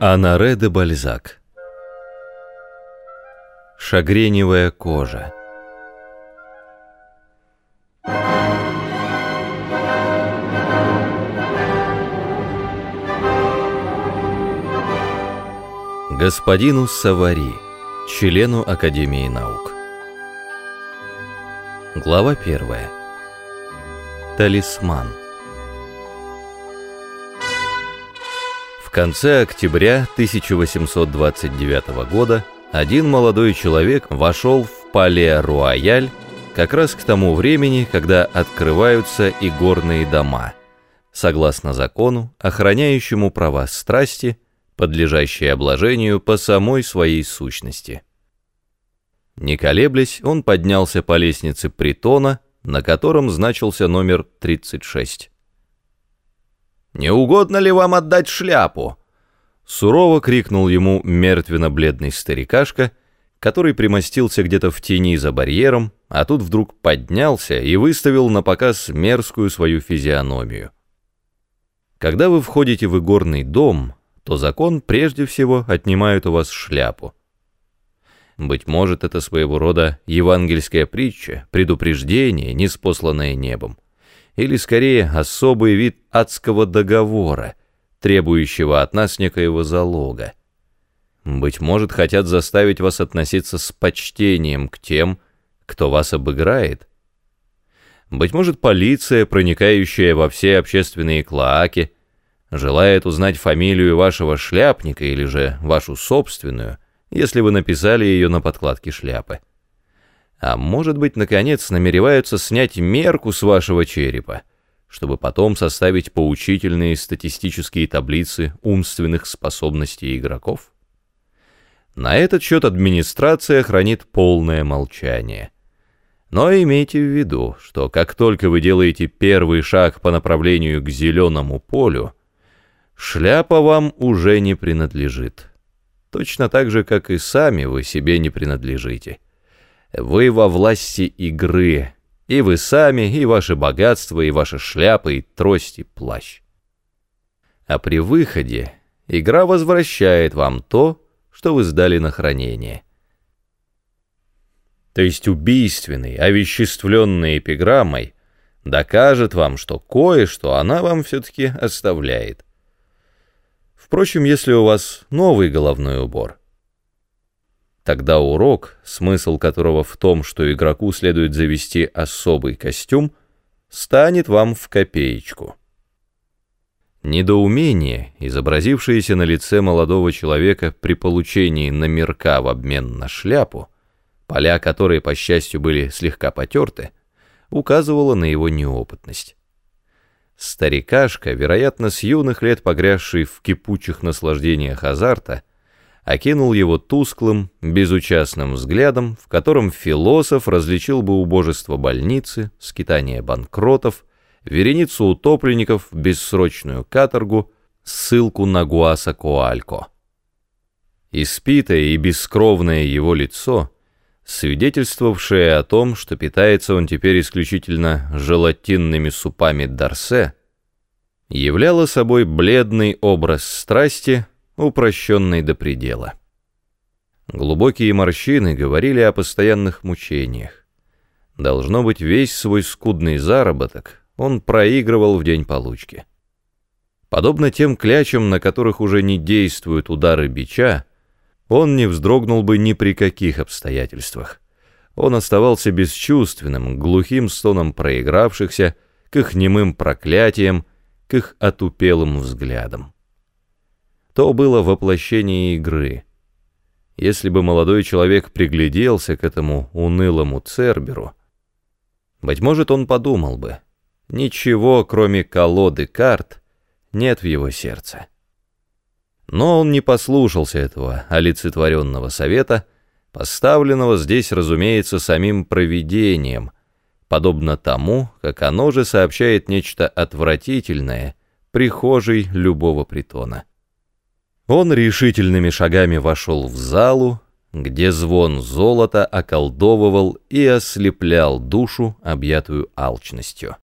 Оноре де Бальзак. Шагреневая кожа. Господину Савари, члену Академии наук. Глава 1. Талисман. В конце октября 1829 года один молодой человек вошел в Пале-Рояль как раз к тому времени, когда открываются игорные дома, согласно закону, охраняющему права страсти, подлежащие обложению по самой своей сущности. Не колеблясь, он поднялся по лестнице притона, на котором значился номер 36. «Не угодно ли вам отдать шляпу?» — сурово крикнул ему мертвенно-бледный старикашка, который примостился где-то в тени за барьером, а тут вдруг поднялся и выставил на показ мерзкую свою физиономию. Когда вы входите в игорный дом, то закон прежде всего отнимает у вас шляпу. Быть может, это своего рода евангельская притча, предупреждение, ниспосланное небом, или скорее особый вид адского договора, требующего от нас некоего залога. Быть может, хотят заставить вас относиться с почтением к тем, кто вас обыграет. Быть может, полиция, проникающая во все общественные клоаки, желает узнать фамилию вашего шляпника или же вашу собственную, если вы написали ее на подкладке шляпы. А может быть, наконец, намереваются снять мерку с вашего черепа, чтобы потом составить поучительные статистические таблицы умственных способностей игроков? На этот счет администрация хранит полное молчание. Но имейте в виду, что как только вы делаете первый шаг по направлению к зеленому полю, шляпа вам уже не принадлежит. Точно так же, как и сами вы себе не принадлежите. Вы во власти игры, и вы сами, и ваше богатство, и ваша шляпа, и трость, и плащ. А при выходе игра возвращает вам то, что вы сдали на хранение. То есть убийственный, овеществленной эпиграммой докажет вам, что кое-что она вам все-таки оставляет. Впрочем, если у вас новый головной убор, тогда урок, смысл которого в том, что игроку следует завести особый костюм, станет вам в копеечку. Недоумение, изобразившееся на лице молодого человека при получении номерка в обмен на шляпу, поля которой, по счастью, были слегка потерты, указывало на его неопытность. Старикашка, вероятно, с юных лет погрязший в кипучих наслаждениях азарта, окинул его тусклым, безучастным взглядом, в котором философ различил бы убожество больницы, скитание банкротов, вереницу утопленников, бессрочную каторгу, ссылку на Гуасакоалько. Испитое и бескровное его лицо, свидетельствовавшее о том, что питается он теперь исключительно желатинными супами Дарсе, являло собой бледный образ страсти, упрощенный до предела. Глубокие морщины говорили о постоянных мучениях. Должно быть, весь свой скудный заработок он проигрывал в день получки. Подобно тем клячам, на которых уже не действуют удары бича, он не вздрогнул бы ни при каких обстоятельствах. Он оставался бесчувственным, глухим стоном проигравшихся, к их немым проклятиям, к их отупелым взглядам. То было воплощение игры. Если бы молодой человек пригляделся к этому унылому Церберу, быть может, он подумал бы: ничего, кроме колоды карт, нет в его сердце. Но он не послушался этого олицетворенного совета, поставленного здесь, разумеется, самим провидением, подобно тому, как оно же сообщает нечто отвратительное прихожей любого притона. Он решительными шагами вошел в залу, где звон золота околдовывал и ослеплял душу, объятую алчностью.